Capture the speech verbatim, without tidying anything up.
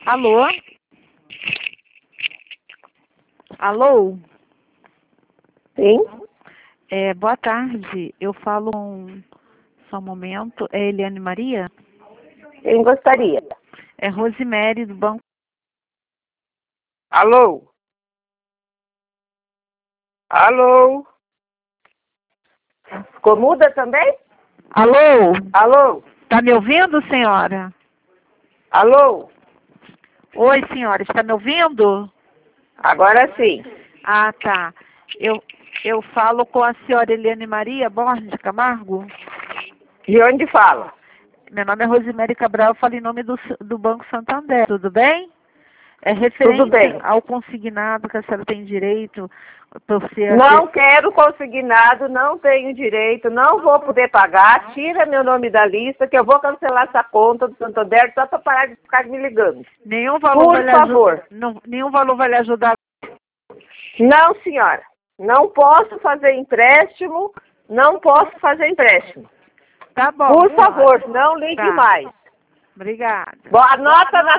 Alô? Alô? Sim? É, boa tarde. Eu falo com... Só um momento. É Eliane Maria? Quem gostaria? É Rosemary, do Banco... Alô? Alô? Ficou muda também? Alô? Alô? Tá me ouvindo, senhora? Alô? Oi, senhora. Está me ouvindo? Agora sim. Ah, tá. Eu, eu falo com a senhora Eliane Maria Borges de Camargo. De onde fala? Meu nome é Rosemary Cabral, eu falo em nome do, do Banco Santander, tudo bem? É Tudo referente bem. ao consignado que a senhora tem direito por ser... Não quero consignado, não tenho direito, não vou poder pagar. Tira meu nome da lista que eu vou cancelar essa conta do Santander só para parar de ficar me ligando. Nenhum valor Por vai lhe favor. ajudar. Não, nenhum valor vai lhe ajudar. Não, senhora. Não posso fazer empréstimo, não posso fazer empréstimo. Tá bom, Por senhora. favor, não ligue Tá. mais. Obrigada. Bom, anota na